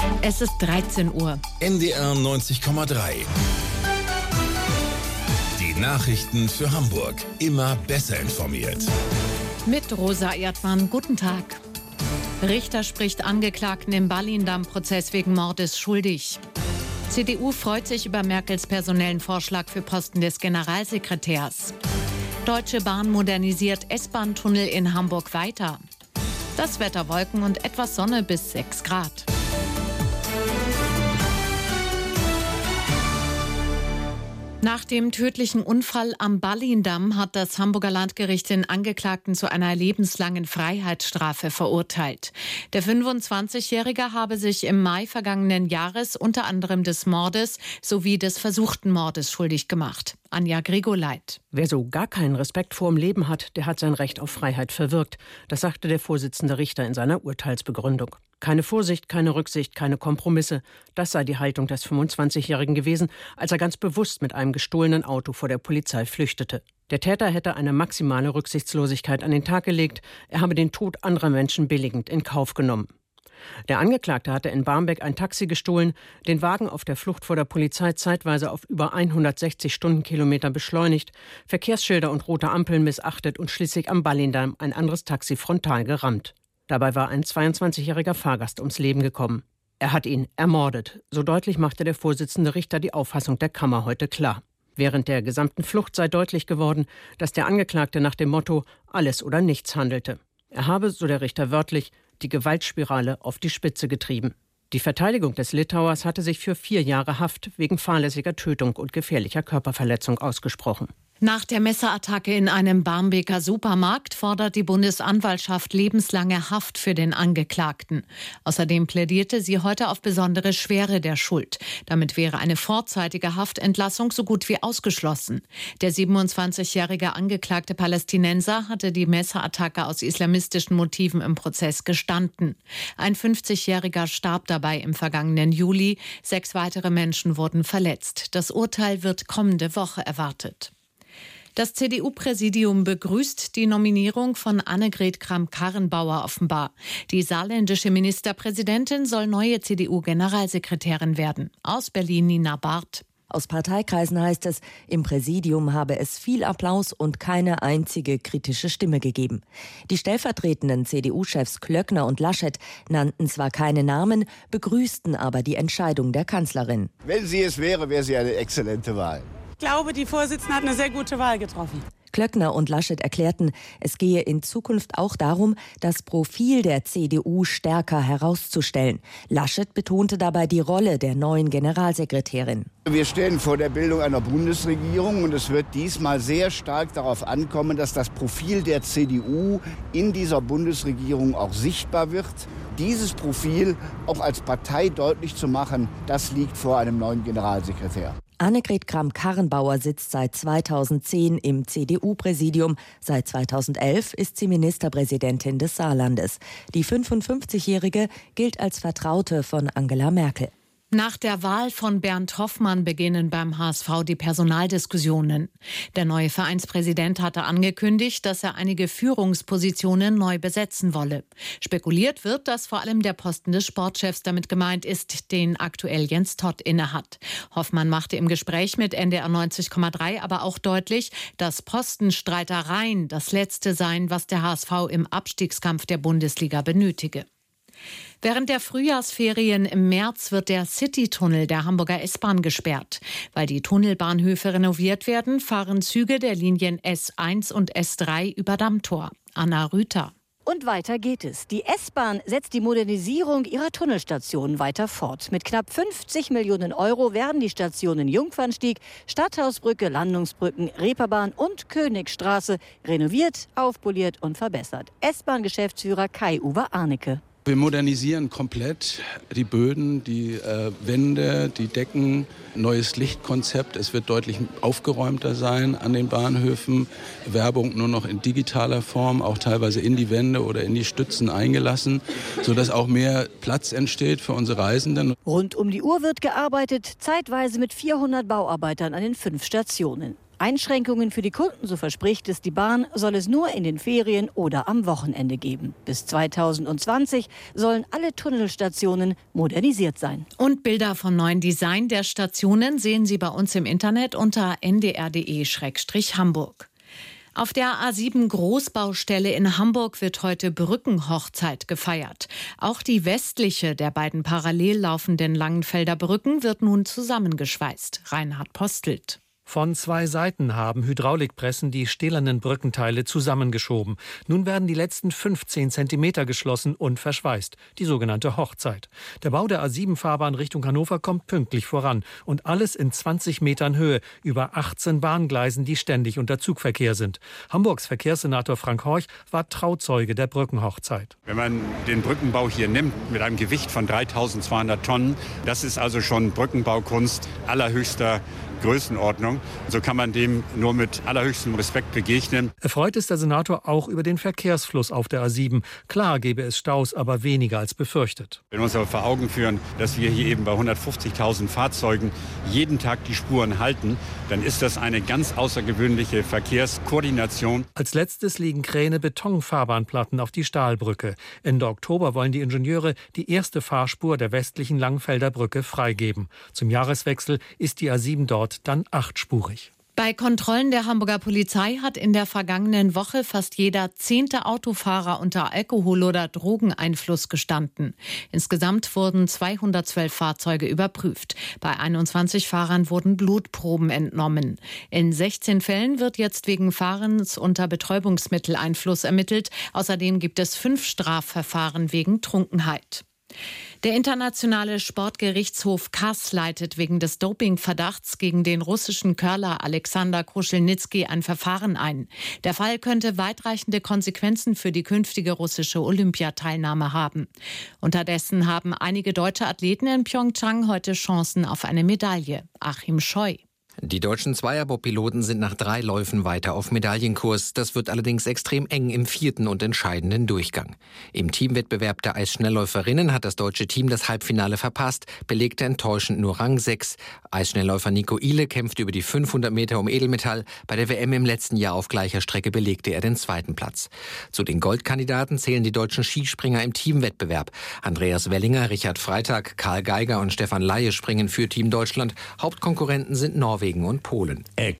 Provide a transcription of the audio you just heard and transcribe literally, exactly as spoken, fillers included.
Es ist dreizehn Uhr. N D R neunzig Komma drei. Die Nachrichten für Hamburg. Immer besser informiert. Mit Rosa Erdmann. Guten Tag. Richter spricht Angeklagten im Ballindamm-Prozess wegen Mordes schuldig. C D U freut sich über Merkels personellen Vorschlag für Posten des Generalsekretärs. Deutsche Bahn modernisiert S-Bahn-Tunnel in Hamburg weiter. Das Wetter: Wolken und etwas Sonne bis sechs Grad. Nach dem tödlichen Unfall am Ballindamm hat das Hamburger Landgericht den Angeklagten zu einer lebenslangen Freiheitsstrafe verurteilt. Der fünfundzwanzigjährige habe sich im Mai vergangenen Jahres unter anderem des Mordes sowie des versuchten Mordes schuldig gemacht. Anja Grigoleit. Wer so gar keinen Respekt vorm Leben hat, der hat sein Recht auf Freiheit verwirkt. Das sagte der Vorsitzende Richter in seiner Urteilsbegründung. Keine Vorsicht, keine Rücksicht, keine Kompromisse. Das sei die Haltung des fünfundzwanzigjährigen gewesen, als er ganz bewusst mit einem gestohlenen Auto vor der Polizei flüchtete. Der Täter hätte eine maximale Rücksichtslosigkeit an den Tag gelegt. Er habe den Tod anderer Menschen billigend in Kauf genommen. Der Angeklagte hatte in Barmbek ein Taxi gestohlen, den Wagen auf der Flucht vor der Polizei zeitweise auf über hundertsechzig Stundenkilometer beschleunigt, Verkehrsschilder und rote Ampeln missachtet und schließlich am Ballindamm ein anderes Taxi frontal gerammt. Dabei war ein zweiundzwanzigjähriger Fahrgast ums Leben gekommen. Er hat ihn ermordet. So deutlich machte der Vorsitzende Richter die Auffassung der Kammer heute klar. Während der gesamten Flucht sei deutlich geworden, dass der Angeklagte nach dem Motto alles oder nichts handelte. Er habe, so der Richter wörtlich, die Gewaltspirale auf die Spitze getrieben. Die Verteidigung des Litauers hatte sich für vier Jahre Haft wegen fahrlässiger Tötung und gefährlicher Körperverletzung ausgesprochen. Nach der Messerattacke in einem Barmbeker Supermarkt fordert die Bundesanwaltschaft lebenslange Haft für den Angeklagten. Außerdem plädierte sie heute auf besondere Schwere der Schuld. Damit wäre eine vorzeitige Haftentlassung so gut wie ausgeschlossen. Der siebenundzwanzigjährige angeklagte Palästinenser hatte die Messerattacke aus islamistischen Motiven im Prozess gestanden. Ein fünfzigjähriger starb dabei im vergangenen Juli. Sechs weitere Menschen wurden verletzt. Das Urteil wird kommende Woche erwartet. Das C D U-Präsidium begrüßt die Nominierung von Annegret Kramp-Karrenbauer offenbar. Die saarländische Ministerpräsidentin soll neue C D U-Generalsekretärin werden. Aus Berlin Nina Barth. Aus Parteikreisen heißt es, im Präsidium habe es viel Applaus und keine einzige kritische Stimme gegeben. Die stellvertretenden C D U-Chefs Klöckner und Laschet nannten zwar keine Namen, begrüßten aber die Entscheidung der Kanzlerin. Wenn sie es wäre, wäre sie eine exzellente Wahl. Ich glaube, die Vorsitzende hat eine sehr gute Wahl getroffen. Klöckner und Laschet erklärten, es gehe in Zukunft auch darum, das Profil der C D U stärker herauszustellen. Laschet betonte dabei die Rolle der neuen Generalsekretärin. Wir stehen vor der Bildung einer Bundesregierung und es wird diesmal sehr stark darauf ankommen, dass das Profil der C D U in dieser Bundesregierung auch sichtbar wird. Dieses Profil auch als Partei deutlich zu machen, das liegt vor einem neuen Generalsekretär. Annegret Kramp-Karrenbauer sitzt seit zweitausendzehn im C D U-Präsidium. Seit zweitausendelf ist sie Ministerpräsidentin des Saarlandes. Die fünfundfünfzigjährige gilt als Vertraute von Angela Merkel. Nach der Wahl von Bernd Hoffmann beginnen beim H S V die Personaldiskussionen. Der neue Vereinspräsident hatte angekündigt, dass er einige Führungspositionen neu besetzen wolle. Spekuliert wird, dass vor allem der Posten des Sportchefs damit gemeint ist, den aktuell Jens Todt innehat. Hoffmann machte im Gespräch mit N D R neunzig Komma drei aber auch deutlich, dass Postenstreitereien das Letzte seien, was der H S V im Abstiegskampf der Bundesliga benötige. Während der Frühjahrsferien im März wird der Citytunnel der Hamburger S-Bahn gesperrt. Weil die Tunnelbahnhöfe renoviert werden, fahren Züge der Linien S eins und S drei über Dammtor. Anna Rüther. Und weiter geht es. Die S-Bahn setzt die Modernisierung ihrer Tunnelstationen weiter fort. Mit knapp fünfzig Millionen Euro werden die Stationen Jungfernstieg, Stadthausbrücke, Landungsbrücken, Reeperbahn und Königstraße renoviert, aufpoliert und verbessert. S-Bahn-Geschäftsführer Kai-Uwe Arnecke. Wir modernisieren komplett die Böden, die äh, Wände, die Decken, neues Lichtkonzept. Es wird deutlich aufgeräumter sein an den Bahnhöfen. Werbung nur noch in digitaler Form, auch teilweise in die Wände oder in die Stützen eingelassen, sodass auch mehr Platz entsteht für unsere Reisenden. Rund um die Uhr wird gearbeitet, zeitweise mit vierhundert Bauarbeitern an den fünf Stationen. Einschränkungen für die Kunden, so verspricht es die Bahn, soll es nur in den Ferien oder am Wochenende geben. Bis zweitausendzwanzig sollen alle Tunnelstationen modernisiert sein. Und Bilder vom neuen Design der Stationen sehen Sie bei uns im Internet unter n d r punkt d e slash hamburg. Auf der A sieben Großbaustelle in Hamburg wird heute Brückenhochzeit gefeiert. Auch die westliche der beiden parallel laufenden Langenfelder Brücken wird nun zusammengeschweißt. Reinhard Postelt. Von zwei Seiten haben Hydraulikpressen die stählernen Brückenteile zusammengeschoben. Nun werden die letzten fünfzehn Zentimeter geschlossen und verschweißt. Die sogenannte Hochzeit. Der Bau der A sieben Fahrbahn Richtung Hannover kommt pünktlich voran. Und alles in zwanzig Metern Höhe, über achtzehn Bahngleisen, die ständig unter Zugverkehr sind. Hamburgs Verkehrssenator Frank Horch war Trauzeuge der Brückenhochzeit. Wenn man den Brückenbau hier nimmt mit einem Gewicht von dreitausendzweihundert Tonnen, das ist also schon Brückenbaukunst allerhöchster Größenordnung. So kann man dem nur mit allerhöchstem Respekt begegnen. Erfreut ist der Senator auch über den Verkehrsfluss auf der A sieben. Klar gäbe es Staus, aber weniger als befürchtet. Wenn wir uns aber vor Augen führen, dass wir hier eben bei hundertfünfzigtausend Fahrzeugen jeden Tag die Spuren halten, dann ist das eine ganz außergewöhnliche Verkehrskoordination. Als letztes legen Kräne Betonfahrbahnplatten auf die Stahlbrücke. Ende Oktober wollen die Ingenieure die erste Fahrspur der westlichen Langenfelder Brücke freigeben. Zum Jahreswechsel ist die A sieben dort dann achtspurig. Bei Kontrollen der Hamburger Polizei hat in der vergangenen Woche fast jeder zehnte Autofahrer unter Alkohol- oder Drogeneinfluss gestanden. Insgesamt wurden zweihundertzwölf Fahrzeuge überprüft. Bei einundzwanzig Fahrern wurden Blutproben entnommen. In sechzehn Fällen wird jetzt wegen Fahrens unter Betäubungsmitteleinfluss ermittelt. Außerdem gibt es fünf Strafverfahren wegen Trunkenheit. Der internationale Sportgerichtshof Kass leitet wegen des Dopingverdachts gegen den russischen Curler Alexander Kruschelnitzky ein Verfahren ein. Der Fall könnte weitreichende Konsequenzen für die künftige russische Olympiateilnahme haben. Unterdessen haben einige deutsche Athleten in Pyeongchang heute Chancen auf eine Medaille. Achim Scheu. Die deutschen Zweierbob-Piloten sind nach drei Läufen weiter auf Medaillenkurs. Das wird allerdings extrem eng im vierten und entscheidenden Durchgang. Im Teamwettbewerb der Eisschnellläuferinnen hat das deutsche Team das Halbfinale verpasst, belegte enttäuschend nur Rang sechs. Eisschnellläufer Nico Ihle kämpfte über die fünfhundert Meter um Edelmetall. Bei der W M im letzten Jahr auf gleicher Strecke belegte er den zweiten Platz. Zu den Goldkandidaten zählen die deutschen Skispringer im Teamwettbewerb. Andreas Wellinger, Richard Freitag, Karl Geiger und Stefan Laie springen für Team Deutschland. Hauptkonkurrenten sind Norwegen und Polen.